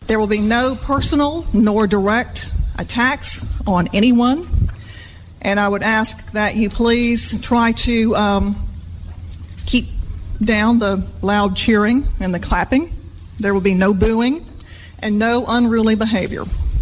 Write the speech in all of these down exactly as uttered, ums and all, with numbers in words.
There will be no personal nor direct attacks on anyone, and I would ask that you please try to um, keep down the loud cheering and the clapping. There will be no booing and no unruly behavior.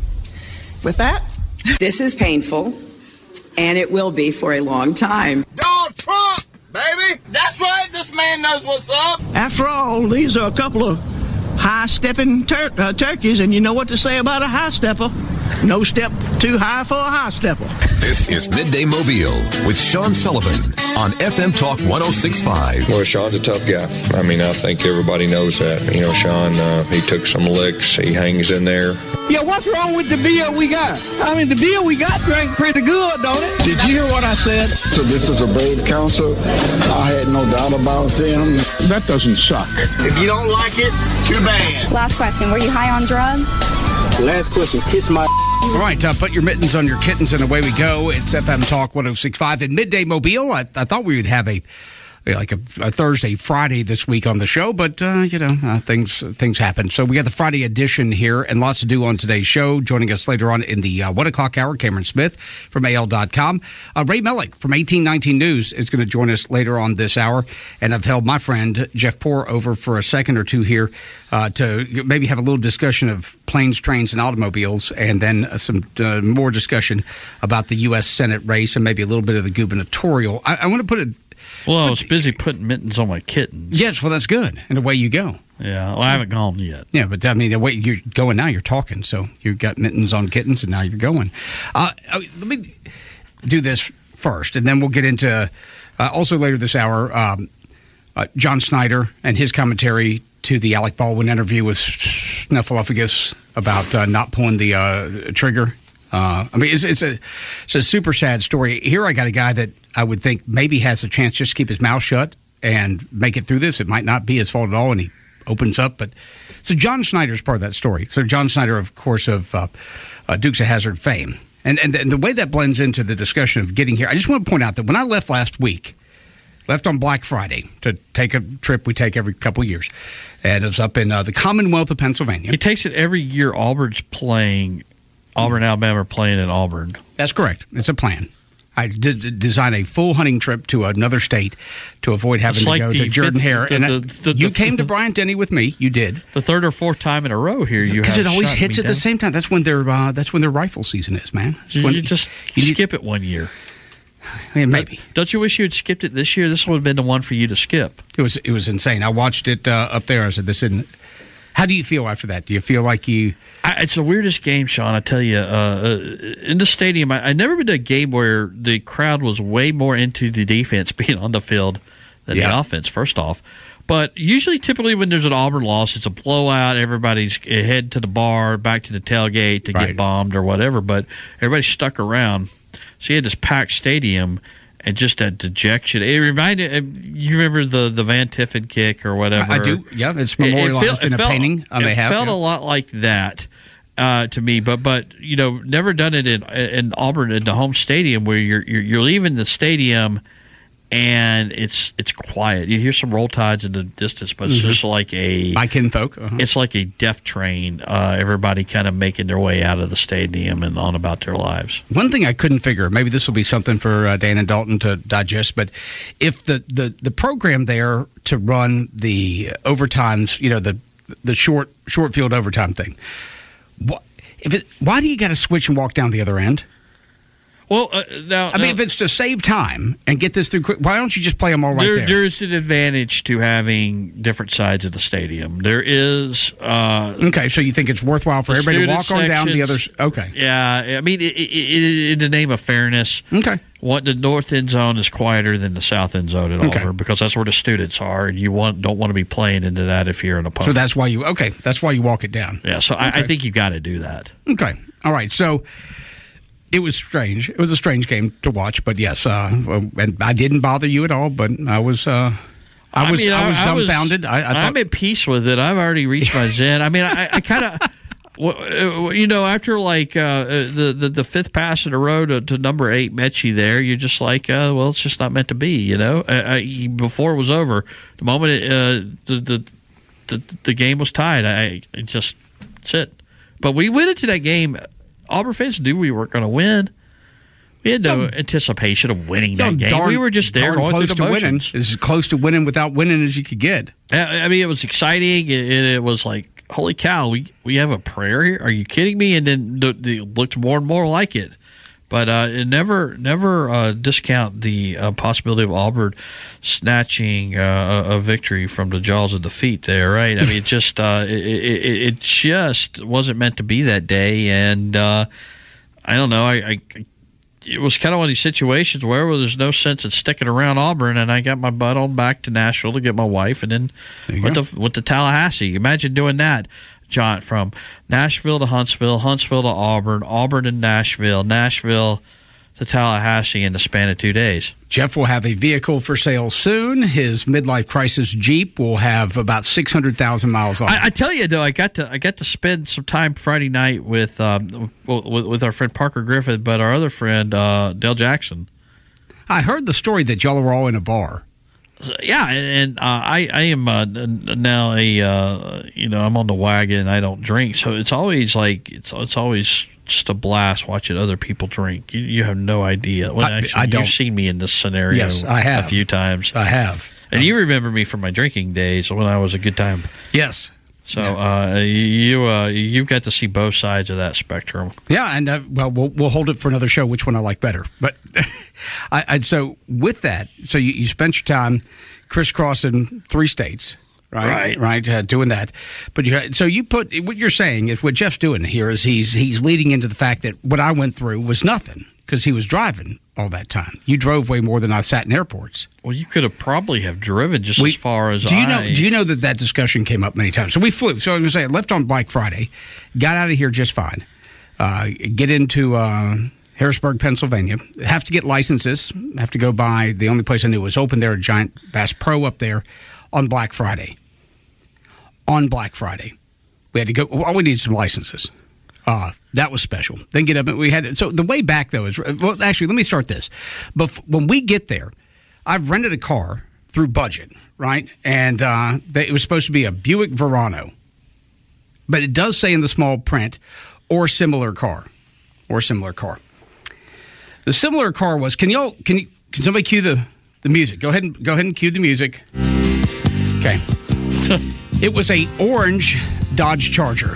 With that, this is painful, and it will be for a long time. Donald Trump, baby! That's right, this man knows what's up! After all, these are a couple of high-stepping tur- uh, turkeys, and you know what to say about a high-stepper. No step too high for a high-stepper. This is Midday Mobile with Sean Sullivan on F M Talk one oh six point five. Well, Sean's a tough guy. I mean, I think everybody knows that. You know, Sean, uh, he took some licks. He hangs in there. Yeah, what's wrong with the beer we got? I mean, the beer we got drank pretty good, don't it? Did you hear what I said? So this is a brave council. I had no doubt about them. That doesn't suck. If you don't like it, too bad. Last question. Were you high on drugs? Last question. Kiss my... All right, uh, put your mittens on your kittens, and away we go. It's F M Talk one oh six point five. In Midday Mobile, I, I thought we would have a like a, a Thursday, Friday this week on the show, but, uh, you know, uh, things things happen. So we got the Friday edition here and lots to do on today's show. Joining us later on in the uh, one o'clock hour, Cameron Smith from A L dot com. Uh, Ray Mellick from eighteen nineteen News is going to join us later on this hour. And I've held my friend Jeff Poor over for a second or two here uh, to maybe have a little discussion of planes, trains, and automobiles, and then uh, some uh, more discussion about the U S Senate race and maybe a little bit of the gubernatorial. I, I want to put it... Well, I was busy putting mittens on my kittens. Yes, well, that's good. And away you go. Yeah, well, I haven't gone yet. Yeah, but I mean, the way you're going now, you're talking. So you've got mittens on kittens, and now you're going. Uh, let me do this first, and then we'll get into, uh, also later this hour, um, uh, John Snyder and his commentary to the Alec Baldwin interview with Snuffleupagus about uh, not pulling the uh, trigger. Uh, I mean, it's, it's a it's a super sad story. Here I got a guy that I would think maybe has a chance just to keep his mouth shut and make it through this. It might not be his fault at all, and he opens up. But so John Snyder's part of that story. So John Snyder, of course, of uh, uh, Dukes of Hazzard fame. And, and, and the way that blends into the discussion of getting here, I just want to point out that when I left last week, left on Black Friday to take a trip we take every couple of years, and it was up in uh, the Commonwealth of Pennsylvania. He takes it every year. Auburn's playing. Auburn, Alabama are playing in Auburn. That's correct. It's a plan. I did design a full hunting trip to another state to avoid having it's to like go to Jordan-Hare. And the, I, the, the, you the, came to Bryant-Denny with me. You did. The third or fourth time in a row here. You because it always shot hits me at down. the same time. That's when their uh, that's when their rifle season is, man. You, when, you just you skip it one year. I mean, maybe. Don't you wish you had skipped it this year? This would have been the one for you to skip. It was it was insane. I watched it uh, up there. I said, "This isn't." How do you feel after that? Do you feel like you? I, it's the weirdest game, Sean. I tell you, uh, in the stadium, I, I never been to a game where the crowd was way more into the defense being on the field than yeah. the offense. First off, but usually, typically, when there's an Auburn loss, it's a blowout. Everybody's head to the bar, back to the tailgate to right. get bombed or whatever. But everybody's stuck around. So you had this packed stadium. And just that dejection. It reminded you remember the, the Van Tiffen kick or whatever. I, I do. Yeah, it's memorialized it, it felt, in a felt, painting. I may it have. felt yeah. a lot like that uh, to me, but but you know, never done it in in Auburn in the home stadium where you're you're, you're leaving the stadium and it's it's quiet. You hear some roll tides in the distance, but it's mm-hmm. just like a by kinfolk. Uh-huh. It's like a death train. Uh, everybody kind of making their way out of the stadium and on about their lives. One thing I couldn't figure, maybe this will be something for uh, Dan and Dalton to digest, but if the, the, the program there to run the overtimes, you know, the the short short field overtime thing, what, if it, why do you got to switch and walk down the other end? Well, uh, now I mean, now, if it's to save time and get this through quick, why don't you just play them all right there, there? There's an advantage to having different sides of the stadium. There is. Uh, okay, so you think it's worthwhile for everybody to walk on down the other? Okay. Yeah, I mean, it, it, it, in the name of fairness. Okay. What the north end zone is quieter than the south end zone at okay. Auburn because that's where the students are, and you want don't want to be playing into that if you're an opponent. So that's why you okay. That's why you walk it down. Yeah. So okay. I, I think you got to do that. Okay. All right. So. It was strange. It was a strange game to watch, but yes, uh, and I didn't bother you at all. But I was, uh, I was, I, mean, I, I was dumbfounded. I, I thought, I'm at peace with it. I've already reached my zen. I mean, I, I kind of, you know, after like uh, the, the the fifth pass in a row to, to number eight Mechie there, you're just like, uh, well, it's just not meant to be. You know, uh, I, before it was over, the moment it, uh, the, the the the game was tied, I, I just. That's it. But we went into that game. Auburn fans knew we weren't going to win. We had no anticipation of winning that game. Darn, we were just there going close through the to winning. motions. As close to winning without winning as you could get. I mean, it was exciting. It, it was like, holy cow, we we have a prayer here? Are you kidding me? And then it looked more and more like it. But uh, it never never uh, discount the uh, possibility of Auburn snatching uh, a victory from the jaws of defeat there, right? I mean, it just uh, it, it, it just wasn't meant to be that day. And uh, I don't know, I, I it was kind of one of these situations where there's no sense in sticking around Auburn, and I got my butt on back to Nashville to get my wife, and then went to, went to Tallahassee. Imagine doing that, John, from Nashville to Huntsville, Huntsville to Auburn, Auburn to Nashville, Nashville to Tallahassee in the span of two days. Jeff will have a vehicle for sale soon. His midlife crisis Jeep will have about six hundred thousand miles on it. I, I tell you, though, I got to I got to spend some time Friday night with um, with, with our friend Parker Griffith, but our other friend uh, Dale Jackson. I heard the story that y'all were all in a bar. Yeah, and uh, I I am uh, now a uh, you know I'm on the wagon. I don't drink, so it's always like it's it's always just a blast watching other people drink. You, you have no idea. Well, I, actually, I don't. You've seen me in this scenario. Yes, I have a few times. I have, and um, you remember me from my drinking days when I was a good time. Yes. So uh, you uh, you got to see both sides of that spectrum. Yeah, and uh, well, well, we'll hold it for another show. Which one I like better? But I, I so with that, so you, you spent your time crisscrossing three states, right? Right, right, uh, doing that. But you, so you put what you're saying is what Jeff's doing here is he's he's leading into the fact that what I went through was nothing because he was driving all that time. You drove way more than I sat in airports. Well, you could have probably have driven just we, as far as do you I. know? Do you know that that discussion came up many times? So we flew. So I was saying, left on Black Friday, got out of here just fine. Uh, get into uh, Harrisburg, Pennsylvania. Have to get licenses. Have to go by. The only place I knew was open there, a Giant Bass Pro up there on Black Friday. On Black Friday, we had to go. All we needed some licenses. Uh, that was special. Then get up and we had so the way back though is well. Actually, let me start this. But when we get there, I've rented a car through Budget, right? And uh, they, it was supposed to be a Buick Verano, but it does say in the small print or similar car, or similar car. The similar car was. Can y'all? Can you? Can somebody cue the the music? Go ahead and go ahead and cue the music. Okay. It was a orange Dodge Charger.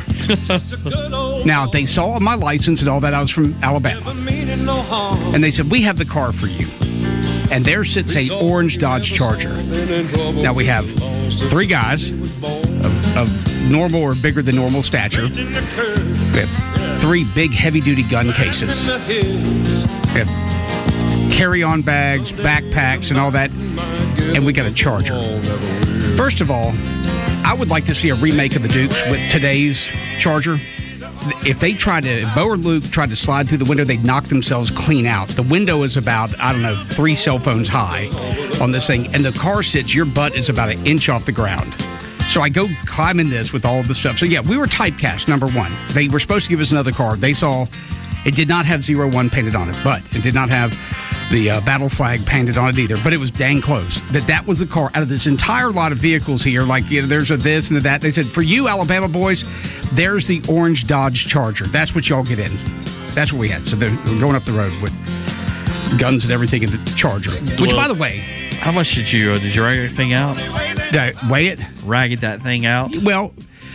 Now, they saw my license and all that. I was from Alabama. And they said, we have the car for you. And there sits a orange Dodge Charger. Now, we have three guys of, of normal or bigger than normal stature. We have three big heavy-duty gun cases. We have carry-on bags, backpacks, and all that. And we got a Charger. First of all, I would like to see a remake of the Dukes with today's Charger. If they tried to, if Bo or Luke tried to slide through the window, they'd knock themselves clean out. The window is about, I don't know, three cell phones high on this thing. And the car sits, your butt is about an inch off the ground. So I go climbing this with all of the stuff. So yeah, we were typecast, number one. They were supposed to give us another car. They saw it did not have zero one painted on it, but it did not have the uh, battle flag painted on it either, but it was dang close. That that was the car out of this entire lot of vehicles here. Like, you know, there's a this and a that. They said, for you, Alabama boys, there's the orange Dodge Charger. That's what y'all get in. That's what we had. So they're going up the road with guns and everything in the Charger. Which, well, by the way, how much did you uh, did you rag that thing out? Did I weigh it? Ragged that thing out? Well,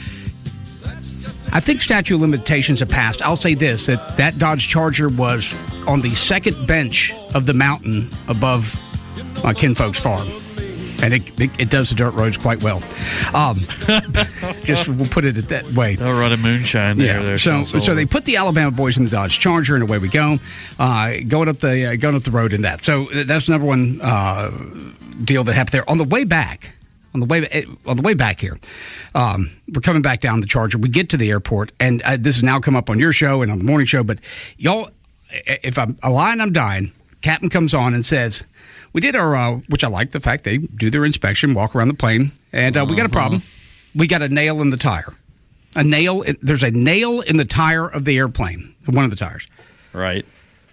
I think statute of limitations have passed. I'll say this, that that Dodge Charger was on the second bench of the mountain above my kinfolk's farm. And it, it, it does the dirt roads quite well. Um, just we'll put it that way. They'll run a moonshine there. Yeah. there so so they put the Alabama boys in the Dodge Charger, and away we go, uh, going up the uh, going up the road in that. So that's number one uh, deal that happened there. On the way back, on the way on the way back here, um, we're coming back down the Charger. We get to the airport, and uh, this has now come up on your show and on the morning show. But y'all, if I'm lying, I'm dying. Captain comes on and says, we did our, uh, which I like the fact they do their inspection, walk around the plane, and uh, we got a problem. We got a nail in the tire. A nail. In, there's a nail in the tire of the airplane, one of the tires. Right.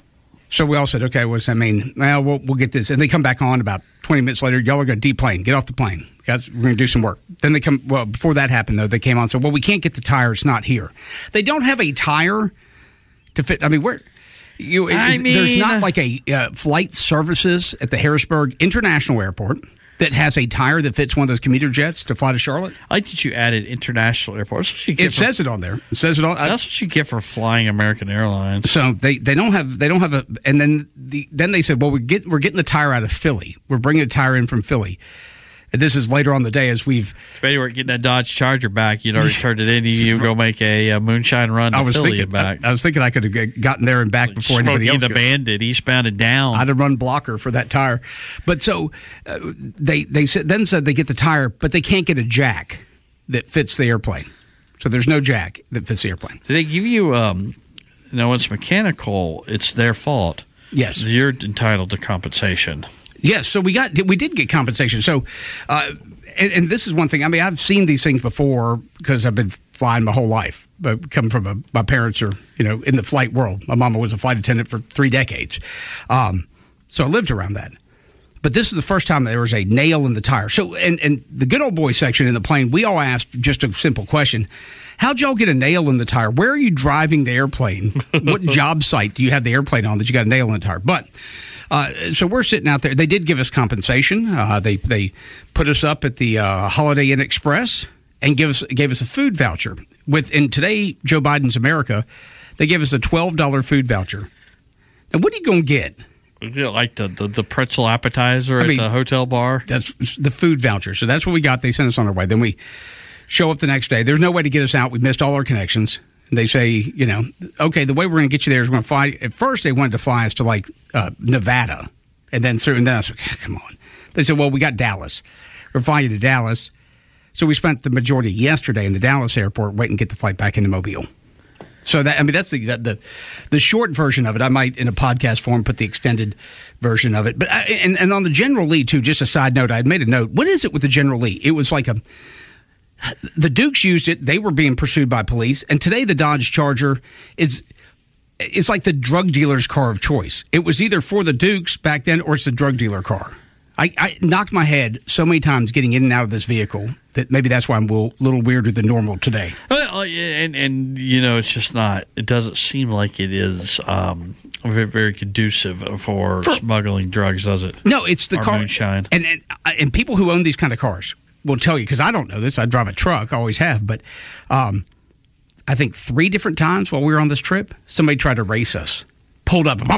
So we all said, okay, what does that mean? Well, we'll, we'll get this. And they come back on about twenty minutes later. Y'all are going to deplane. Get off the plane. Guys, we're going to do some work. Then they come, well, before that happened, though, they came on and said, well, we can't get the tire. It's not here. They don't have a tire to fit. I mean, where you, I is, mean, there's not like a uh, flight services at the Harrisburg International Airport that has a tire that fits one of those commuter jets to fly to Charlotte. I like that you added international airports. That's what you get It for, says it on there. It says it on. That's what you get for flying American Airlines. So they, they don't have they don't have a and then the then they said, well, we get we're getting the tire out of Philly. We're bringing a tire in from Philly. And this is later on the day as we've. Maybe we're getting that Dodge Charger back. You'd already turned it in. You go make a, a moonshine run to I was Philly thinking, and back. I, I was thinking I could have gotten there and back before Smokey anybody else. the could. Bandit, eastbound and down. I'd have run blocker for that tire, but so uh, they they said, then said they get the tire, but they can't get a jack that fits the airplane. So there's no jack that fits the airplane. Do they give you? Um, no, it's mechanical. It's their fault. Yes, you're entitled to compensation. Yes, so we got we did get compensation. So, uh, and, and this is one thing. I mean, I've seen these things before because I've been flying my whole life. But coming from a, my parents are you know in the flight world. My mama was a flight attendant for three decades, um, so I lived around that. But this is the first time there was a nail in the tire. So, and and the good old boy section in the plane, we all asked just a simple question. How'd y'all get a nail in the tire? Where are you driving the airplane? What job site do you have the airplane on that you got a nail in the tire? But uh, so we're sitting out there. They did give us compensation. Uh, they they put us up at the uh, Holiday Inn Express and give us gave us a food voucher. With in today Joe Biden's America, they gave us a twelve dollars food voucher. Now what are you gonna get? Like the, the, the pretzel appetizer I mean, at the hotel bar? That's the food voucher. So that's what we got. They sent us on our way. Then we show up the next day. There's no way to get us out. We missed all our connections. And they say, you know, okay, the way we're going to get you there is we're going to fly. At first, they wanted to fly us to like uh, Nevada. And then, and then I was like, come on. They said, well, we got Dallas. We're flying you to Dallas. So we spent the majority of yesterday in the Dallas airport waiting to get the flight back into Mobile. So that I mean that's the, the the short version of it. I might in a podcast form put the extended version of it. But I, and and on the General Lee too. Just a side note, I had made a note. What is it with the General Lee? It was like a the Dukes used it. They were being pursued by police, and today the Dodge Charger is it's like the drug dealer's car of choice. It was either for the Dukes back then, or it's the drug dealer car. I, I knocked my head so many times getting in and out of this vehicle that maybe that's why I'm a little, little weirder than normal today. Well, and, and, you know, it's just not, it doesn't seem like it is um, very, very conducive for, for smuggling drugs, does it? No, it's the or car. Moonshine. And, and, and people who own these kind of cars will tell you, because I don't know this, I drive a truck, always have, but um, I think three different times while we were on this trip, somebody tried to race us. Pulled up,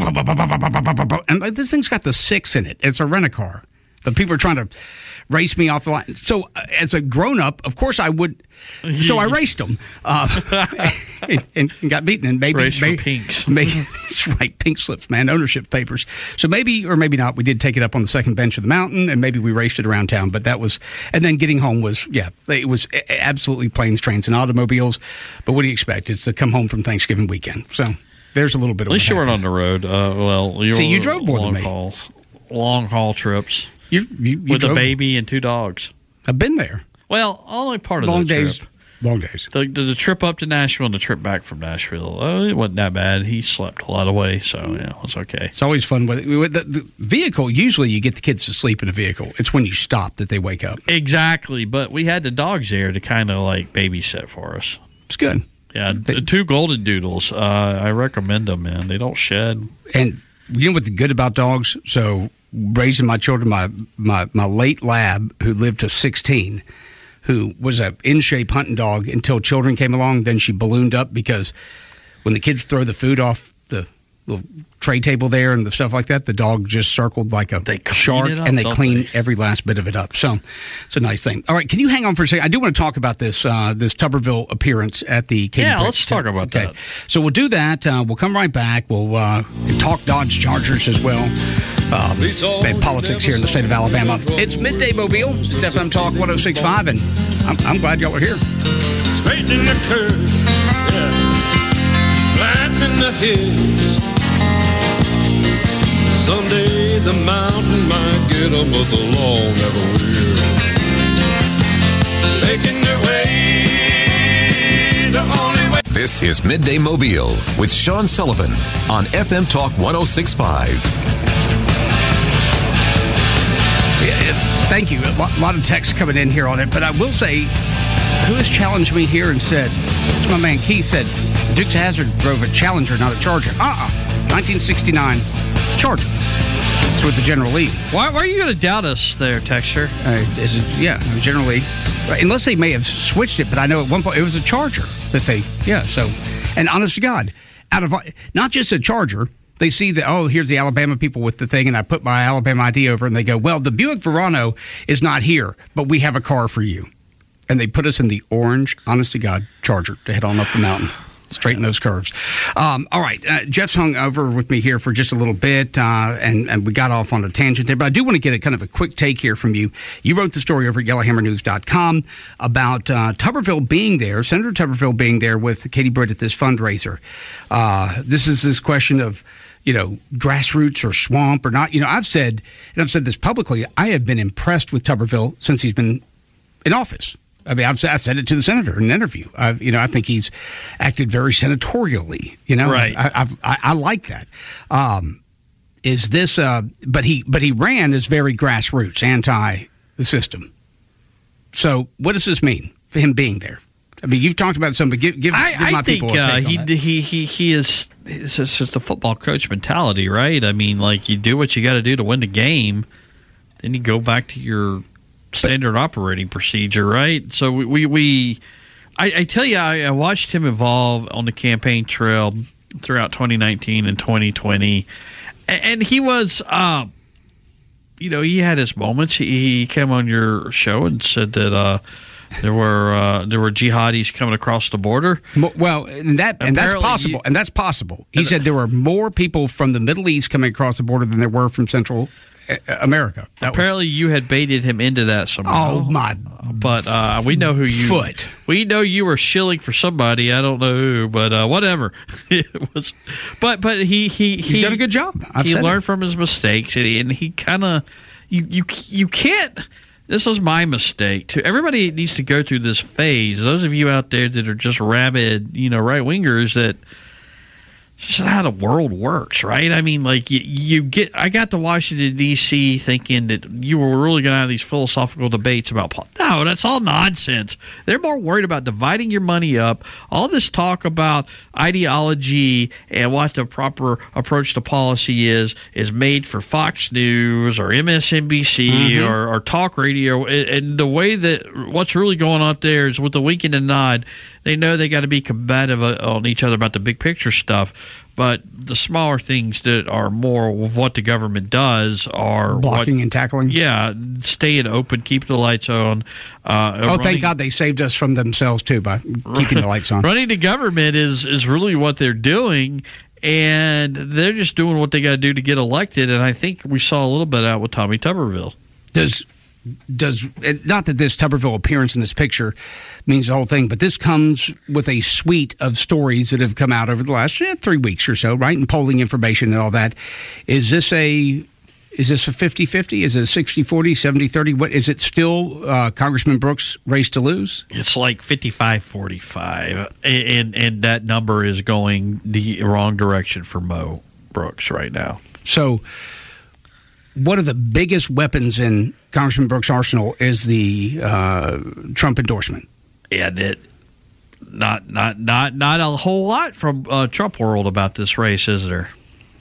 and like, this thing's got the six in it. It's a rent-a-car. The people are trying to race me off the line. So, uh, as a grown-up, of course I would. So I raced them uh, and, and got beaten. And maybe, Race maybe, for pinks. maybe that's right, pink slips, man, ownership papers. So maybe or maybe not. We did take it up on the second bench of the mountain, and maybe we raced it around town. But that was, and then getting home was, yeah, it was absolutely planes, trains, and automobiles. But what do you expect? It's to come home from Thanksgiving weekend. So there's a little bit of. At least you weren't on the road. Uh, well, you see, were you drove more long than me. Hauls, long haul trips. You, you, you with drove. a baby and two dogs. I've been there. Well, only part of long the days. trip. Long days. The, the, the trip up to Nashville and the trip back from Nashville, uh, it wasn't that bad. He slept a lot of way, so yeah, it's okay. It's always fun with, with the, the vehicle. Usually, you get the kids to sleep in a vehicle. It's when you stop that they wake up. Exactly, but we had the dogs there to kind of like babysit for us. It's good. Yeah, the two golden doodles. Uh, I recommend them, man. They don't shed. And you know what the good about dogs? So raising my children, my my my late lab who lived to sixteen, who was a in shape hunting dog until children came along. Then she ballooned up because when the kids throw the food off the little tray table there and the stuff like that, the dog just circled like a shark, up, and they don't clean they? every last bit of it up. So it's a nice thing. All right, can you hang on for a second? I do want to talk about this uh, this Tuberville appearance at the Katy Yeah, Brick. let's talk about okay. that. So we'll do that. Uh, we'll come right back. We'll uh, talk Dodge Chargers as well. Um, and politics here in the state of Alabama. It's Midday Mobile. It's F M Talk one oh six point five, and I'm, I'm glad y'all are here. Straightening the curves, yeah. Flattening the hills. Someday the mountain might get them, but the law never will. Making their way the only way. This is Midday Mobile with Sean Sullivan on F M Talk one oh six point five. Thank you. A lot, lot of texts coming in here on it, but I will say, who has challenged me here and said, it's my man Keith said, Dukes of Hazzard drove a Challenger, not a Charger. Uh-uh. nineteen sixty-nine Charger. It's with the General Lee. Why, why are you going to doubt us there, Texture? Uh, is it, yeah, General Lee. Unless they may have switched it, but I know at one point it was a Charger that they, yeah, so. And honest to God, out of not just a Charger, they see that, oh, here's the Alabama people with the thing, and I put my Alabama I D over, and they go, well, the Buick Verano is not here, but we have a car for you. And they put us in the orange, honest to God, Charger to head on up the mountain. Straighten those curves. Um, all right. Uh, Jeff's hung over with me here for just a little bit, uh, and, and we got off on a tangent there. But I do want to get a kind of a quick take here from you. You wrote the story over at yellowhammer news dot com about uh, Tuberville being there, Senator Tuberville being there with Katie Britt at this fundraiser. Uh, this is this question of, you know, grassroots or swamp or not. You know, I've said, and I've said this publicly, I have been impressed with Tuberville since he's been in office. I mean, I've said it to the senator in an interview. I, you know, I think he's acted very senatorially. You know, right? I, I've, I, I like that. Um, is this? Uh, but he, but he ran as very grassroots, anti the system. So, what does this mean for him being there? I mean, you've talked about some, but give, give, I, give my I think people a uh, take he, on that. he he he is. It's just a football coach mentality, right? I mean, like you do what you got to do to win the game, then you go back to your standard operating procedure, right? So we, we, we I, I tell you, I, I watched him evolve on the campaign trail throughout twenty nineteen and twenty twenty, and, and he was, uh, you know, he had his moments. He, he came on your show and said that uh, there were uh, there were jihadis coming across the border. Well, and that and that's Apparently possible. you- and that's possible. He said there were more people from the Middle East coming across the border than there were from Central uh, America. That Apparently, you had baited him into that somehow. Oh, my But uh, we know who you foot. We know you were shilling for somebody. I don't know who, but uh, whatever. It was. But but he he He's he, done a good job. I've he said learned it. from his mistakes, and he, and he kind of you you you can't. This was my mistake too. Everybody needs to go through this phase. Those of you out there that are just rabid, you know, right wingers, that it's just how the world works, right? I mean, like you, you get. I got to Washington D C thinking that you were really going to have these philosophical debates about. No, that's all nonsense. They're more worried about dividing your money up. All this talk about ideology and what the proper approach to policy is is made for Fox News or M S N B C Mm-hmm. or, or talk radio. And, and the way that what's really going on there is with the wink and the nod. They know they got to be combative on each other about the big picture stuff, but the smaller things that are more of what the government does are Blocking what, and tackling. Yeah, staying open, keep the lights on. Uh, Oh, running, thank God they saved us from themselves too by keeping the lights on. Running the government is is really what they're doing, and they're just doing what they got to do to get elected. And I think we saw a little bit out with Tommy Tuberville. Does does not that this Tuberville appearance in this picture means the whole thing, but this comes with a suite of stories that have come out over the last eh, three weeks or so, right? And polling information and all that. Is this a is this a fifty-fifty? Is it a sixty forty, seventy thirty? What is it still uh, Congressman Brooks' race to lose? It's like fifty-five forty-five, and and that number is going the wrong direction for Mo Brooks right now. So one of the biggest weapons in Congressman Brooks' arsenal is the uh, Trump endorsement. And it not not not not a whole lot from uh, Trump world about this race, is there?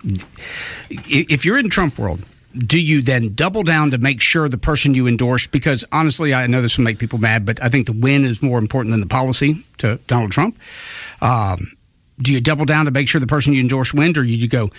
If you're in Trump world, do you then double down to make sure the person you endorse, because honestly, I know this will make people mad, but I think the win is more important than the policy to Donald Trump. Um, do you double down to make sure the person you endorse wins, or you go...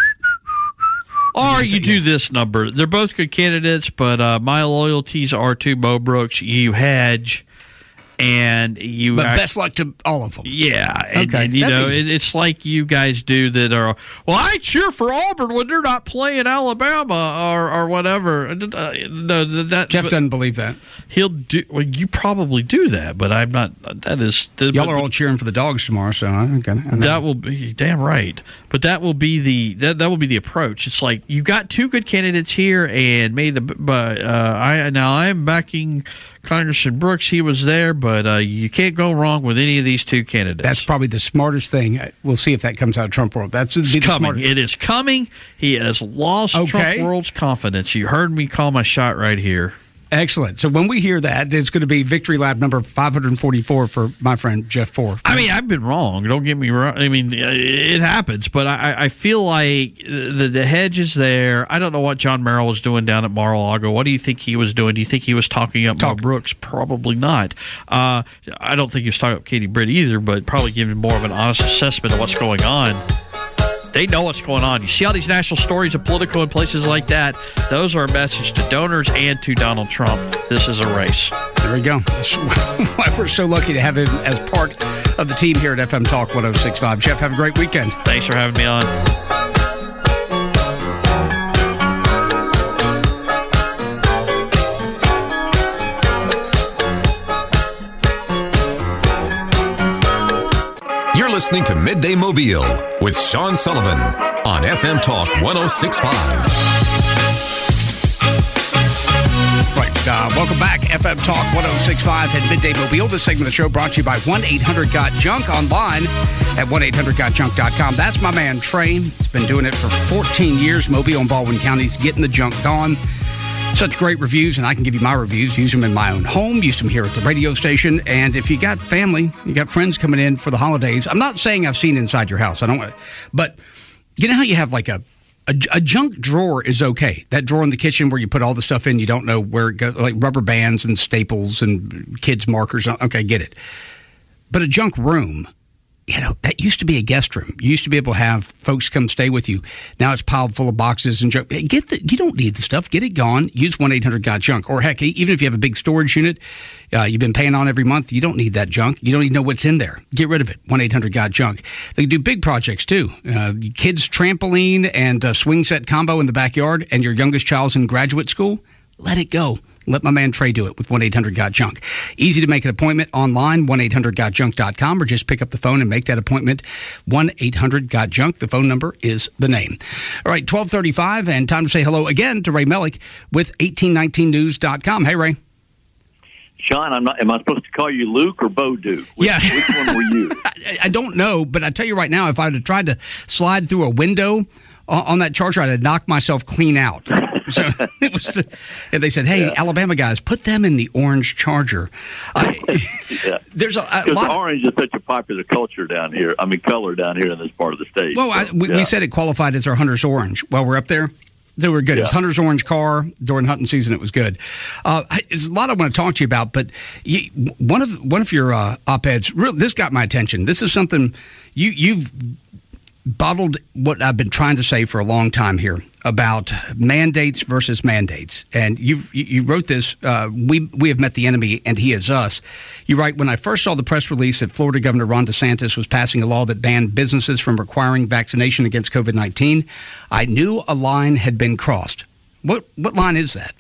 Or you do this number. They're both good candidates, but uh, my loyalties are to Mo Brooks. You hedge, and you. But act, best luck to all of them. Yeah, and, Okay. and you That'd know be- it, it's like you guys do that are. Well, I cheer for Auburn when they're not playing Alabama or or whatever. Uh, No, that Jeff but doesn't believe that. He'll do. Well, you probably do that, but I'm not. That is. Y'all but- are all cheering for the dogs tomorrow, so I got it. That will be damn right, but that will be the that, that will be the approach. It's like you got two good candidates here, and made the. But uh, I now I'm backing Congressman Brooks, he was there, but uh, you can't go wrong with any of these two candidates. That's probably the smartest thing. We'll see if that comes out of Trump world. That's it's the coming. Smartest. It is coming. He has lost okay. Trump world's confidence. You heard me call my shot right here. Excellent. So when we hear that, it's going to be Victory Lap number five forty-four for my friend Jeff Poore. I mean, I've been wrong. Don't get me wrong. I mean, it happens, but I, I feel like the, the hedge is there. I don't know what John Merrill was doing down at Mar-a-Lago. What do you think he was doing? Do you think he was talking up Mel Brooks? Probably not. Uh, I don't think he was talking up Katie Britt either, but probably giving more of an honest assessment of what's going on. They know what's going on. You see all these national stories of Politico in places like that. Those are a message to donors and to Donald Trump. This is a race. There we go. That's why we're so lucky to have him as part of the team here at F M Talk one oh six point five. Jeff, have a great weekend. Thanks for having me on. Listening to Midday Mobile with Sean Sullivan on F M Talk one oh six point five. Right. Uh, welcome back. F M Talk one oh six point five and Midday Mobile. This segment of the show brought to you by one eight hundred got junk online at one eight hundred got junk dot com. That's my man, Trey. He's been doing it for fourteen years. Mobile and Baldwin counties getting the junk gone. Such great reviews, and I can give you my reviews. Use them in my own home, use them here at the radio station. And if you got family, you got friends coming in for the holidays, I'm not saying I've seen inside your house. I don't, but you know how you have like a, a, a junk drawer is okay. That drawer in the kitchen where you put all the stuff in, you don't know where it goes, like rubber bands and staples and kids' markers. Okay, get it. But a junk room, you know, that used to be a guest room. You used to be able to have folks come stay with you. Now it's piled full of boxes and junk. Get the, you don't need the stuff. Get it gone. Use one eight hundred got junk. Or heck, even if you have a big storage unit uh, you've been paying on every month, you don't need that junk. You don't even know what's in there. Get rid of it. one eight hundred got junk. They do big projects too. Uh, kids trampoline and uh, swing set combo in the backyard, and your youngest child's in graduate school. Let it go. Let my man Trey do it with one eight hundred got junk. Easy to make an appointment online, one eight hundred got junk dot com, or just pick up the phone and make that appointment, one eight hundred got junk. The phone number is the name. All right, twelve thirty-five, and time to say hello again to Ray Mellick with eighteen nineteen news dot com. Hey, Ray. Sean, I'm not, am I supposed to call you Luke or Bo Duke? Which, yeah. Which one were you? I, I don't know, but I tell you right now, if I had tried to slide through a window on, on that charger, I'd have knocked myself clean out. So it was, and they said, "Hey, yeah. Alabama guys, put them in the orange Charger." Uh, yeah. There's a, a because lot. Orange is such a popular culture down here. I mean, color down here in this part of the state. Well, I, we, yeah. we said it qualified as our Hunter's Orange while we're up there. They were good. Yeah. It was Hunter's Orange car during hunting season. It was good. Uh, there's a lot I want to talk to you about, but you, one of one of your uh, op-eds, really, this got my attention. This is something you you've bottled what I've been trying to say for a long time here about mandates versus mandates. And you've, you wrote this, uh, we we have met the enemy and he is us. You write, when I first saw the press release that Florida Governor Ron DeSantis was passing a law that banned businesses from requiring vaccination against covid nineteen, I knew a line had been crossed. What what line is that?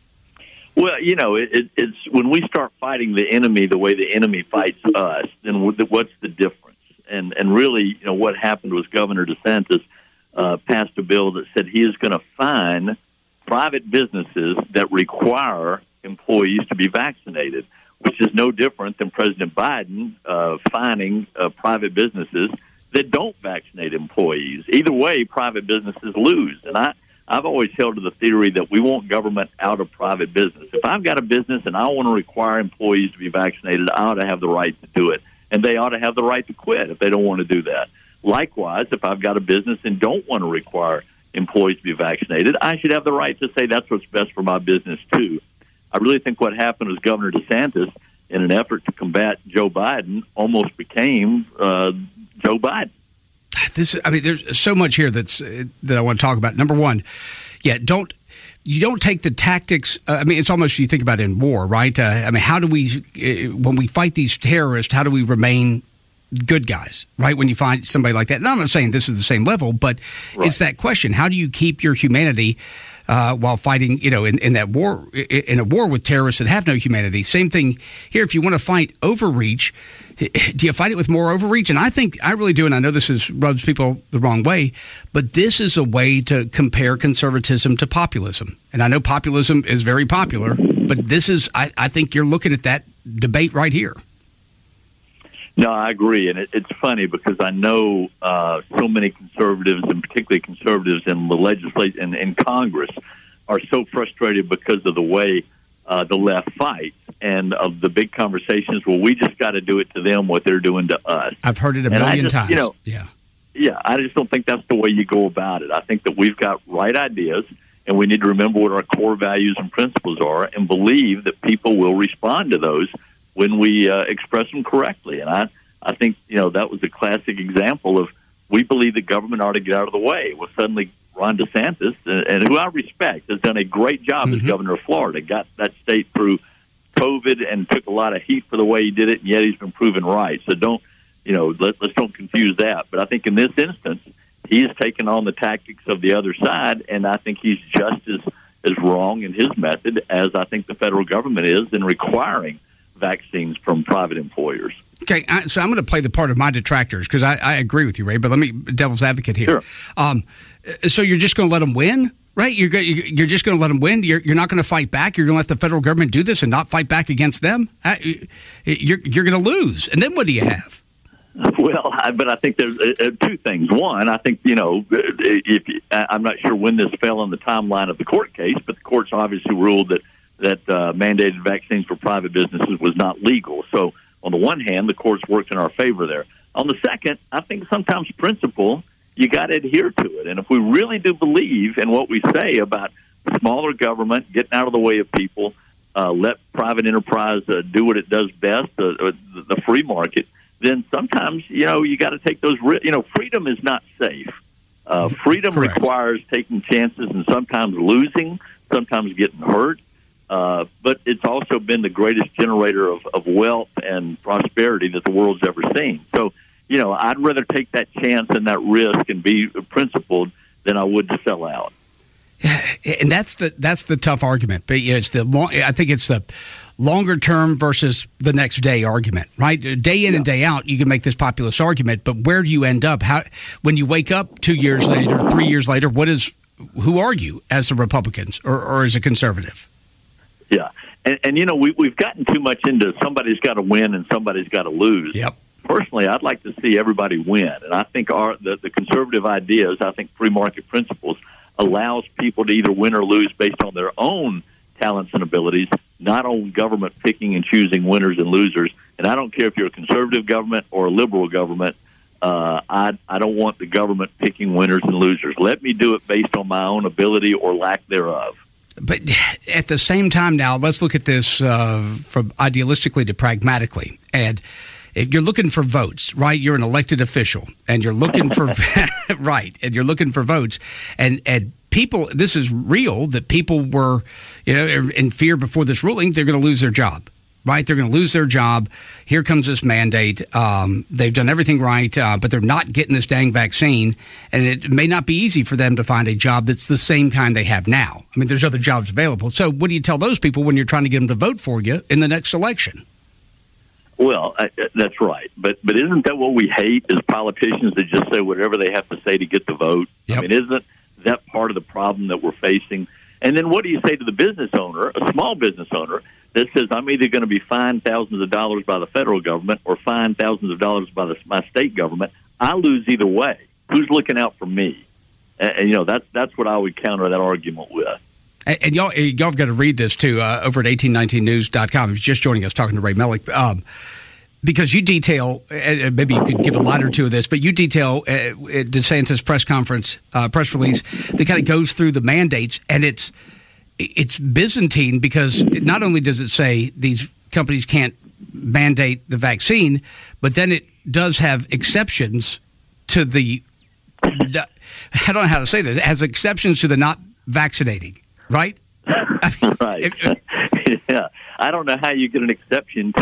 Well, you know, it, it, it's when we start fighting the enemy the way the enemy fights us, then what's the difference? And and really, you know, what happened was Governor DeSantis uh, passed a bill that said he is going to fine private businesses that require employees to be vaccinated, which is no different than President Biden uh, fining uh, private businesses that don't vaccinate employees. Either way, private businesses lose. And I, I've always held to the theory that we want government out of private business. If I've got a business and I want to require employees to be vaccinated, I ought to have the right to do it. And they ought to have the right to quit if they don't want to do that. Likewise, if I've got a business and don't want to require employees to be vaccinated, I should have the right to say that's what's best for my business, too. I really think what happened was Governor DeSantis, in an effort to combat Joe Biden, almost became uh, Joe Biden. This, I mean, there's so much here that's uh, that I want to talk about. Number one, yeah, don't you don't take the tactics. Uh, I mean, it's almost you think about it in war, right? Uh, I mean, how do we uh, when we fight these terrorists? How do we remain good guys, right? When you find somebody like that. And I'm not saying this is the same level, but right. It's that question. How do you keep your humanity uh, while fighting, you know, in, in that war, in a war with terrorists that have no humanity? Same thing here. If you want to fight overreach, do you fight it with more overreach? And I think I really do. And I know this is rubs people the wrong way, but this is a way to compare conservatism to populism. And I know populism is very popular, but this is, I, I think you're looking at that debate right here. No, I agree, and it, it's funny because I know uh, so many conservatives, and particularly conservatives in the legislature and in Congress, are so frustrated because of the way uh, the left fights and of the big conversations. Well, we just got to do it to them what they're doing to us. I've heard it a and million just, times. You know, yeah, yeah. I just don't think that's the way you go about it. I think that we've got right ideas, and we need to remember what our core values and principles are, and believe that people will respond to those when we uh, express them correctly. And I, I think, you know, that was a classic example of we believe the government ought to get out of the way. Well, suddenly Ron DeSantis, and, and who I respect, has done a great job mm-hmm. as governor of Florida, got that state through COVID and took a lot of heat for the way he did it, and yet he's been proven right. So don't, you know, let, let's don't confuse that. But I think in this instance, he's taken on the tactics of the other side, and I think he's just as, as wrong in his method as I think the federal government is in requiring vaccines from private employers. Okay, I, so I'm going to play the part of my detractors because I, I agree with you, Ray, but let me devil's advocate here. Sure. Um, so you're just going to let them win, right? You're go, you're just going to let them win? You're, you're not going to fight back? You're going to let the federal government do this and not fight back against them? You're, you're going to lose. And then what do you have? Well, I, but I think there's uh, two things. One, I think, you know, if I'm not sure when this fell on the timeline of the court case, but the courts obviously ruled that, that uh, mandated vaccines for private businesses was not legal. So on the one hand, the courts worked in our favor there. On the second, I think sometimes principle, you got to adhere to it. And if we really do believe in what we say about smaller government, getting out of the way of people, uh, let private enterprise uh, do what it does best, uh, the free market, then sometimes, you know, you got to take those risks. You know, freedom is not safe. Uh, freedom Correct. requires taking chances and sometimes losing, sometimes getting hurt. Uh, but it's also been the greatest generator of, of wealth and prosperity that the world's ever seen. So, you know, I'd rather take that chance and that risk and be principled than I would to sell out. And that's the that's the tough argument. But you know, it's the long, I think it's the longer term versus the next day argument, right? Day in yeah. and day out, you can make this populist argument. But where do you end up? How when you wake up two years later, three years later, what is who are you as a Republicans or, or as a conservative? Yeah, and, and you know, we, we've gotten too much into somebody's got to win and somebody's got to lose. Yep. Personally, I'd like to see everybody win, and I think our the, the conservative ideas, I think free market principles, allows people to either win or lose based on their own talents and abilities, not on government picking and choosing winners and losers. And I don't care if you're a conservative government or a liberal government. Uh, I I don't want the government picking winners and losers. Let me do it based on my own ability or lack thereof. But at the same time now, let's look at this uh, from idealistically to pragmatically. And if you're looking for votes, right? You're an elected official, and you're looking for right, and you're looking for votes, and and people. This is real. That people were, you know, in fear before this ruling. They're going to lose their job. Right, they're going to lose their job. Here comes this mandate. Um, they've done everything right, uh, but they're not getting this dang vaccine, and it may not be easy for them to find a job that's the same kind they have now. I mean, there's other jobs available. So, what do you tell those people when you're trying to get them to vote for you in the next election? Well, I, that's right, but but isn't that what we hate as politicians that just say whatever they have to say to get the vote? Yep. I mean, isn't that part of the problem that we're facing? And then what do you say to the business owner, a small business owner, that says I'm either going to be fined thousands of dollars by the federal government or fined thousands of dollars by the, my state government? I lose either way. Who's looking out for me? And, and you know, that's that's what I would counter that argument with. And, and y'all, y'all have got to read this too uh, over at eighteen nineteen news dot com. If you're just joining us, talking to Ray Mellick, um, because you detail, uh, maybe you could give a line or two of this, but you detail uh, DeSantis press conference, uh, press release that kind of goes through the mandates, and it's it's Byzantine because not only does it say these companies can't mandate the vaccine, but then it does have exceptions to the, I don't know how to say this, it has exceptions to the not vaccinating, right? I mean, right. If, yeah. I don't know how you get an exception to not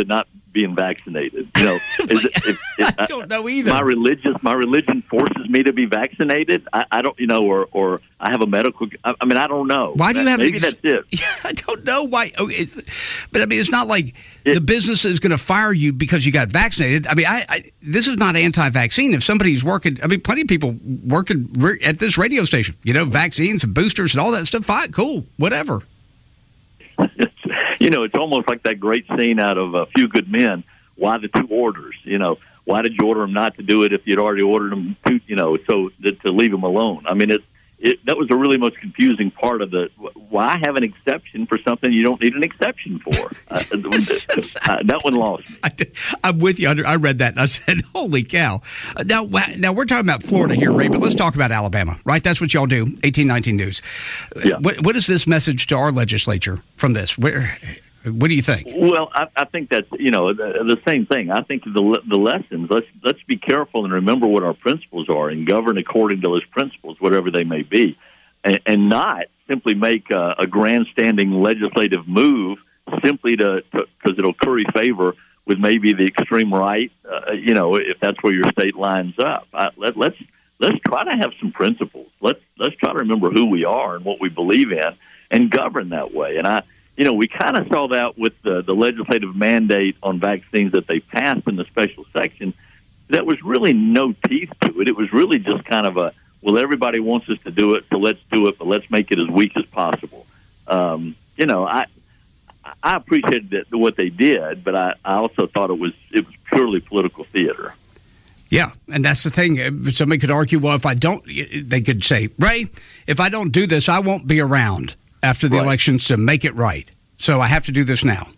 being vaccinated. You know, is it, if, if, I don't know either. My religious, my religion forces me to be vaccinated. I, I don't, you know, or or I have a medical. I, I mean, I don't know. Why do you have? Maybe ex- that's it. Yeah, I don't know why. Oh, it's, but I mean, it's not like it, the business is going to fire you because you got vaccinated. I mean, I, I this is not anti-vaccine. If somebody's working, I mean, plenty of people working at this radio station. You know, vaccines and boosters and all that stuff. Fine, cool, whatever. You know, it's almost like that great scene out of A Few Good Men. Why the two orders? You know, why did you order them not to do it if you'd already ordered them to, you know, so that, to leave them alone? I mean, it's, it, that was the really most confusing part of the, why have an exception for something you don't need an exception for? Uh, uh, that one lost me. I, I'm with you. I read that and I said, holy cow. Now, now we're talking about Florida here, Ray, but let's talk about Alabama, right? That's what y'all do, eighteen nineteen News. Yeah. What, what is this message to our legislature from this? Where, what do you think? Well, I, I think that's, you know, the, the same thing. I think the the lessons, let's let's be careful and remember what our principles are and govern according to those principles, whatever they may be, and, and not simply make a, a grandstanding legislative move simply to because it'll curry favor with maybe the extreme right, uh, you know, if that's where your state lines up. I, let, let's let's try to have some principles. Let's let's try to remember who we are and what we believe in and govern that way. And I. You know, we kind of saw that with the, the legislative mandate on vaccines that they passed in the special section. That was really no teeth to it. It was really just kind of a, well, everybody wants us to do it, so let's do it, but let's make it as weak as possible. Um, you know, I I appreciated that, what they did, but I, I also thought it was it was purely political theater. Yeah, and that's the thing. Somebody could argue, well, if I don't, they could say, Ray, if I don't do this, I won't be around after the right. elections to make it right. So I have to do this now.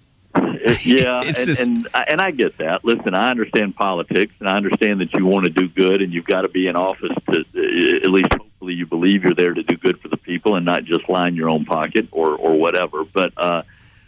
Yeah, and, just... and and I get that. Listen, I understand politics, and I understand that you want to do good, and you've got to be in office to, at least hopefully you believe you're there to do good for the people and not just line your own pocket or, or whatever. But uh,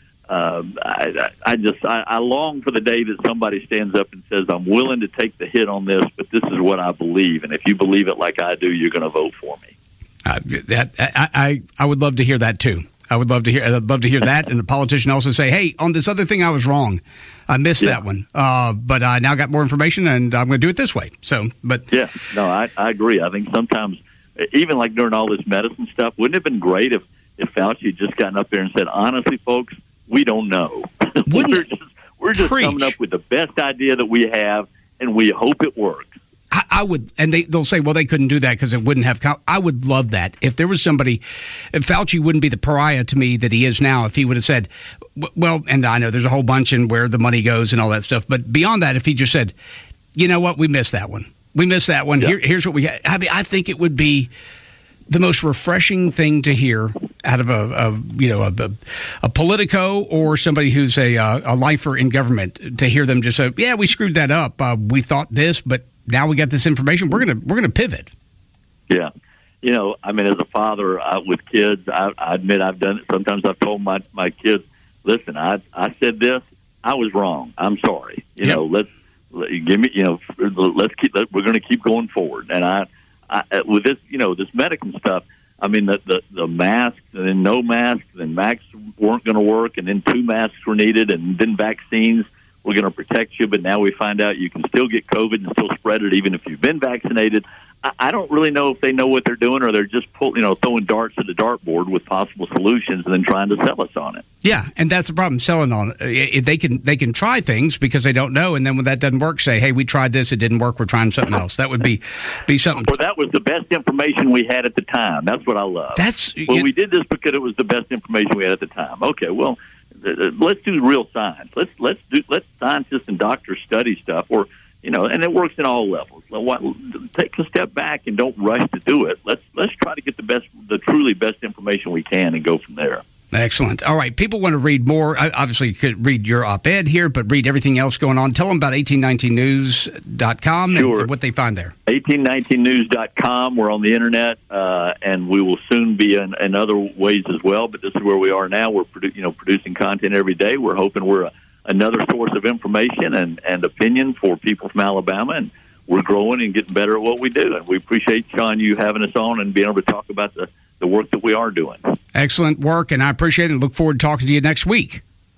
uh, I, I just, I, I long for the day that somebody stands up and says, I'm willing to take the hit on this, but this is what I believe, and if you believe it like I do, you're going to vote for me. Uh, that I, I I would love to hear that too. I would love to hear. I'd love to hear that, and the politician also say, "Hey, on this other thing, I was wrong. I missed yeah. that one, uh, but I now got more information, and I'm going to do it this way." So, but yeah, no, I, I agree. I think sometimes, even like during all this medicine stuff, wouldn't it have been great if if Fauci had just gotten up there and said, "Honestly, folks, we don't know. we're just we're just Preach. coming up with the best idea that we have, and we hope it works." I, I would, and they, they'll say, well, they couldn't do that because it wouldn't have. I would love that if there was somebody, if Fauci wouldn't be the pariah to me that he is now. If he would have said, well, and I know there's a whole bunch in where the money goes and all that stuff, but beyond that, if he just said, you know what, we missed that one. We missed that one. Yep. Here, here's what we got. I mean, I think it would be the most refreshing thing to hear out of a, a you know, a, a Politico or somebody who's a, a lifer in government, to hear them just say, yeah, we screwed that up. Uh, we thought this, but now we got this information. We're gonna we're gonna pivot. Yeah, you know, I mean, as a father uh, with kids, I, I admit I've done it. Sometimes I've told my my kids, "Listen, I I said this. I was wrong. I'm sorry. You yep. know, let's let, give me. You know, let's keep. Let, we're going to keep going forward." And I, I, with this, you know, this medical stuff. I mean, the the, the masks and then no masks, then masks weren't going to work, and then two masks were needed, and then vaccines. We're going to protect you, but now we find out you can still get COVID and still spread it even if you've been vaccinated. I, I don't really know if they know what they're doing or they're just pull, you know, throwing darts at the dartboard with possible solutions and then trying to sell us on it. Yeah, and that's the problem, selling on it. They can they can try things because they don't know, and then when that doesn't work, say, hey, we tried this, it didn't work, we're trying something else. That would be be something. Or that was the best information we had at the time. That's what I love. That's Well, you, we did this because it was the best information we had at the time. Okay, well, let's do real science. Let's let's do let scientists and doctors study stuff, or you know, and it works in all levels. Take a step back and don't rush to do it. Let's let's try to get the best, the truly best information we can, and go from there. Excellent. All right, people want to read more. Obviously, you could read your op-ed here, but read everything else going on. Tell them about eighteen nineteen news dot com sure. and what they find there. eighteen nineteen news dot com. We're on the internet, uh, and we will soon be in, in other ways as well. But this is where we are now. We're produ- you know producing content every day. We're hoping we're a, another source of information and, and opinion for people from Alabama, and we're growing and getting better at what we do. And we appreciate, Sean, you having us on and being able to talk about the, the work that we are doing. Excellent work, and I appreciate it. Look forward to talking to you next week.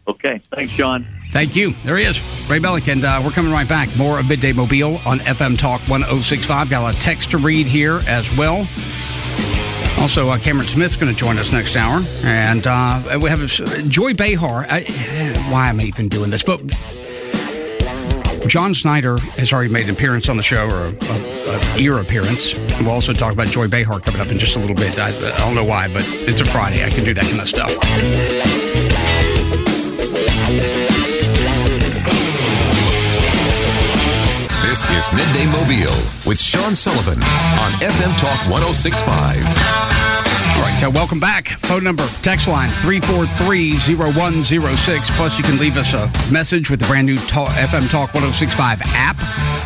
Okay. Thanks, Sean. Thank you. There he is, Ray Bellick, and uh, we're coming right back. More of Midday Mobile on F M Talk one oh six point five. Got a text to read here as well. Also, uh, Cameron Smith's going to join us next hour. And uh, we have uh, Joy Behar. I, why am I even doing this? But John Snyder has already made an appearance on the show, or an ear appearance. We'll also talk about Joy Behar coming up in just a little bit. I, I don't know why, but it's a Friday. I can do that kind of stuff. This is Midday Mobile with Sean Sullivan on F M Talk one oh six point five. All right, uh, welcome back. Phone number, text line, three four three, oh one oh six. Plus, you can leave us a message with the brand new Talk, F M Talk one oh six point five app.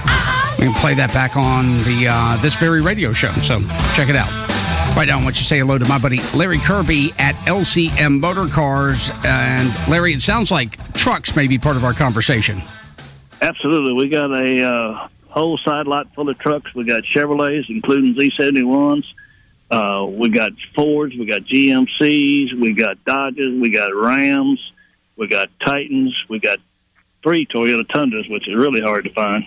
We can play that back on the uh, this very radio show, so check it out. Right now, I want you to say hello to my buddy Larry Kirby at L C M Motor Cars. And, Larry, it sounds like trucks may be part of our conversation. Absolutely. We got a uh, whole side lot full of trucks. We got Chevrolets, including Z seventy-ones. Uh, we got Fords. We got G M Cs. We got Dodges. We got Rams. We got Titans. We got three Toyota Tundras, which is really hard to find.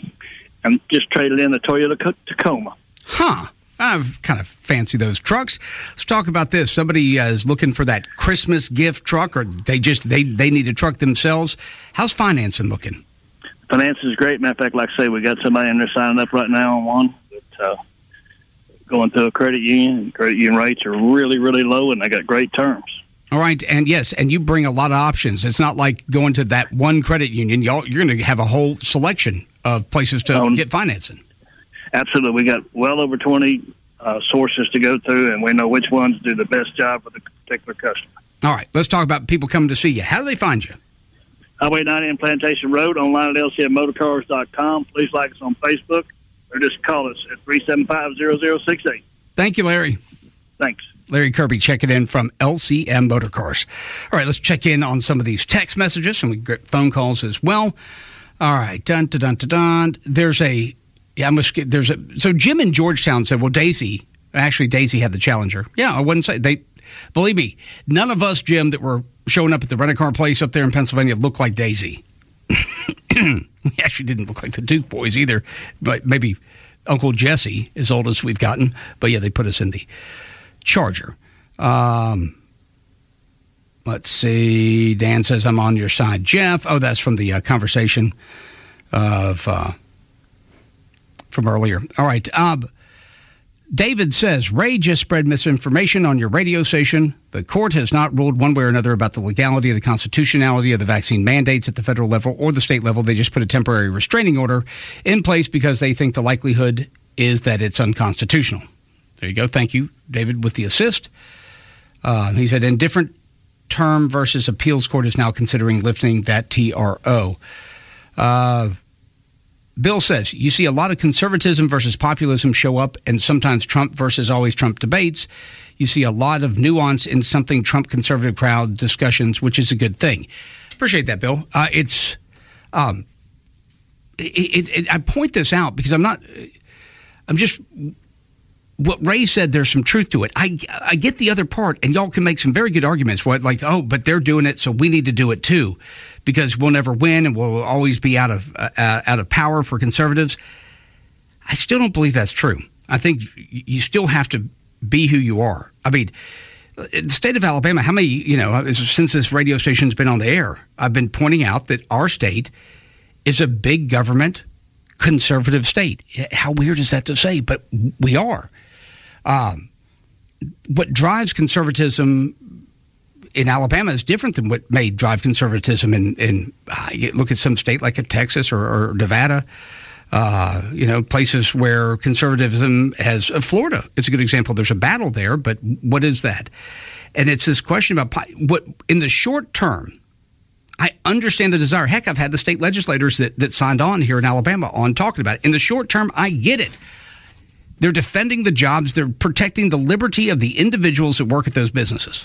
And just traded in a Toyota Tacoma. Huh. I kind of fancy those trucks. Let's talk about this. Somebody uh, is looking for that Christmas gift truck, or they just they, they need a truck themselves. How's financing looking? Finance is great. Matter of fact, like I say, we got somebody in there signing up right now on one. But, uh, going to a credit union. Credit union rates are really, really low, and they got great terms. All right, and yes, and you bring a lot of options. It's not like going to that one credit union. Y'all, you're going to have a whole selection of places to um, get financing. Absolutely. We got well over twenty uh, sources to go through, and we know which ones do the best job for the particular customer. All right, let's talk about people coming to see you. How do they find you? Highway ninety and Plantation Road, online at L C M motor cars dot com. Please like us on Facebook, or just call us at three seven five, zero zero six eight. Thank you, Larry. Thanks. Larry Kirby checking in from L C M Motor Cars. All right, let's check in on some of these text messages, and we get phone calls as well. All right, dun dun dun dun dun. There's a yeah, I must get there's a so Jim in Georgetown said, well, Daisy actually Daisy had the Challenger. Yeah, I wouldn't say they. Believe me, none of us, Jim, that were showing up at the rent-a-car place up there in Pennsylvania looked like Daisy. We actually didn't look like the Duke boys either, but maybe Uncle Jesse, as old as we've gotten. But yeah, they put us in the Charger. Um, let's see. Dan says, I'm on your side. Jeff. Oh, that's from the uh, conversation of uh, from earlier. All right. Uh, David says, Ray just spread misinformation on your radio station. The court has not ruled one way or another about the legality or the constitutionality of the vaccine mandates at the federal level or the state level. They just put a temporary restraining order in place because they think the likelihood is that it's unconstitutional. There you go. Thank you, David, with the assist. Uh, he said, indifferent term versus appeals court is now considering lifting that T R O. Uh, Bill says, you see a lot of conservatism versus populism show up, and sometimes Trump versus always Trump debates. You see a lot of nuance in something Trump conservative crowd discussions, which is a good thing. Appreciate that, Bill. Uh, it's, um, it, it, it, I point this out because I'm not, I'm just, what Ray said, there's some truth to it. I, I get the other part, and y'all can make some very good arguments for it, like, oh, but they're doing it, so we need to do it too, because we'll never win and we'll always be out of uh, out of power for conservatives. I still don't believe that's true. I think you still have to be who you are. I mean, in the state of Alabama, how many, you know, since this radio station's been on the air, I've been pointing out that our state is a big government conservative state. How weird is that to say? But we are. Um, what drives conservatism in Alabama is different than what may drive conservatism in, in uh, you look at some state like a Texas or, or Nevada, uh, you know, places where conservatism has, uh, Florida is a good example. There's a battle there, but what is that? And it's this question about what, in the short term, I understand the desire. Heck, I've had the state legislators that, that signed on here in Alabama on talking about it. In the short term, I get it. They're defending the jobs. They're protecting the liberty of the individuals that work at those businesses.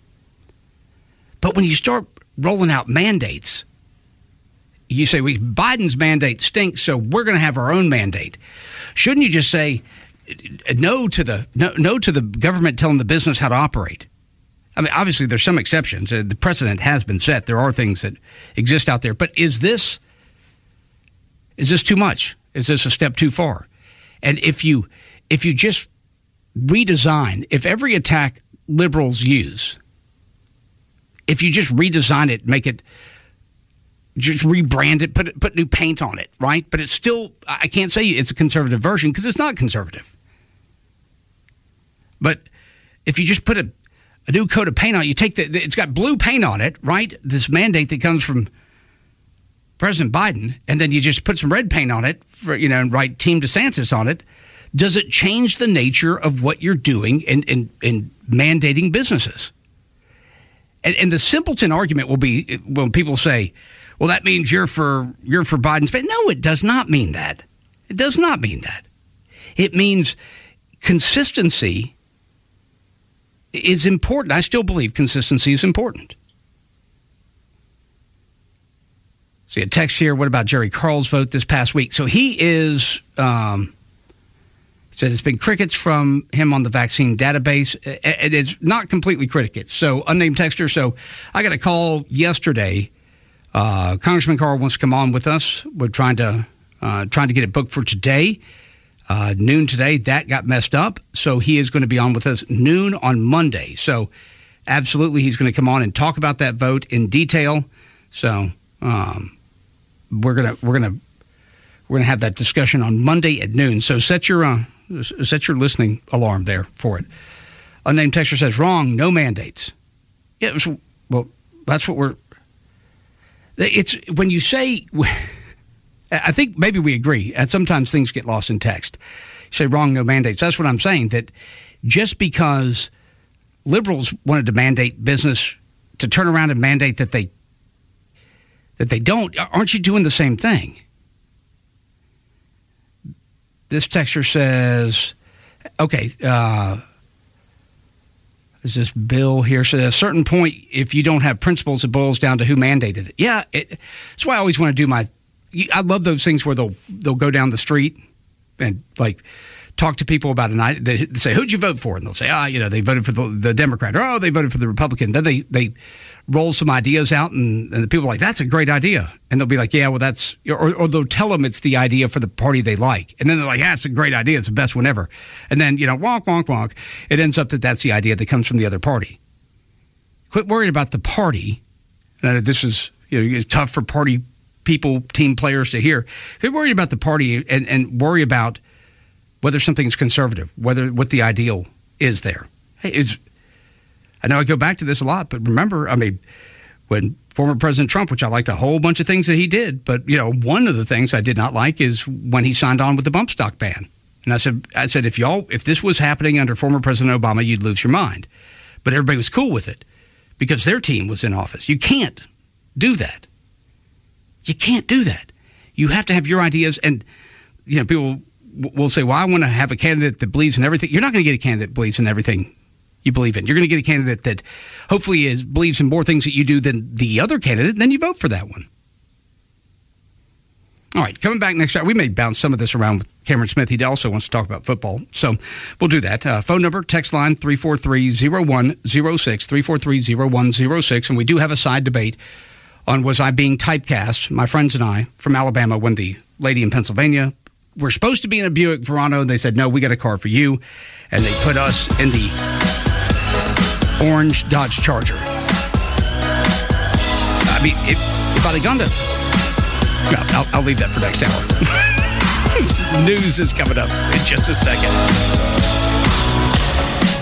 But when you start rolling out mandates, you say, well, Biden's mandate stinks, so we're going to have our own mandate. Shouldn't you just say no to the no, no to the government telling the business how to operate? I mean, obviously, there's some exceptions. Uh, the precedent has been set. There are things that exist out there. But is this is this too much? Is this a step too far? And if you if you just redesign, if every attack liberals use, if you just redesign it, make it, just rebrand it, put it, put new paint on it, right? But it's still, I can't say it's a conservative version because it's not conservative. But if you just put a A new coat of paint on it. You take the, it's got blue paint on it, right? This mandate that comes from President Biden, and then you just put some red paint on it, for, you know, and write Team DeSantis on it. Does it change the nature of what you're doing in, in, in mandating businesses? And, and the simpleton argument will be when people say, "Well, that means you're for you're for Biden's." No, it does not mean that. It does not mean that. It means consistency is important. I still believe consistency is important. See a text here. What about Jerry Carl's vote this past week? So he is, um, said it's been crickets from him on the vaccine database. It is not completely crickets. So unnamed texter. So I got a call yesterday. Uh, Congressman Carl wants to come on with us. We're trying to, uh, trying to get it booked for today. Uh, noon today, that got messed up, so he is going to be on with us noon on Monday. So absolutely, he's going to come on and talk about that vote in detail. So um, we're gonna we're gonna we're gonna have that discussion on Monday at noon. So set your uh, set your listening alarm there for it. Unnamed texter says wrong, no mandates. Yeah, it was, well, that's what we're. It's when you say. I think maybe we agree, and sometimes things get lost in text. You say wrong, no mandates. That's what I'm saying, that just because liberals wanted to mandate business, to turn around and mandate that they that they don't, aren't you doing the same thing? This texter says, okay, uh, is this Bill here? So at a certain point, if you don't have principles, it boils down to who mandated it. Yeah, it, that's why I always want to do my I love those things where they'll they'll go down the street and like talk to people about a night. They say, "Who'd you vote for?" And they'll say, "Ah, you know, they voted for the, the Democrat," or "Oh, they voted for the Republican." Then they they roll some ideas out, and, and the people are like, "That's a great idea," and they'll be like, "Yeah, well, that's," or, or they'll tell them it's the idea for the party they like, and then they're like, "Yeah, it's a great idea. It's the best one ever," and then you know, wonk wonk wonk, it ends up that that's the idea that comes from the other party. Quit worrying about the party. Uh, this is you know, it's tough for party people, team players to hear. Quit worrying about the party and, and worry about whether something's conservative, whether what the ideal is there. Hey, is I know I go back to this a lot, but remember, I mean, when former President Trump, which I liked a whole bunch of things that he did, but you know, one of the things I did not like is when he signed on with the bump stock ban. And I said, I said, if y'all, if this was happening under former President Obama, you'd lose your mind. But everybody was cool with it because their team was in office. You can't do that. You can't do that. You have to have your ideas, and you know, people will say, "Well, I want to have a candidate that believes in everything." You're not going to get a candidate that believes in everything you believe in. You're going to get a candidate that hopefully is believes in more things that you do than the other candidate, and then you vote for that one. All right, coming back next hour, we may bounce some of this around with Cameron Smith. He also wants to talk about football, so we'll do that. Uh, phone number, text line, three four three, zero one zero six, three four three, zero one zero six, and we do have a side debate on was I being typecast, my friends and I, from Alabama, when the lady in Pennsylvania were supposed to be in a Buick Verano, and they said, no, we got a car for you, and they put us in the orange Dodge Charger. I mean, if, if I'd have gone to... No, I'll, I'll leave that for next hour. News is coming up in just a second.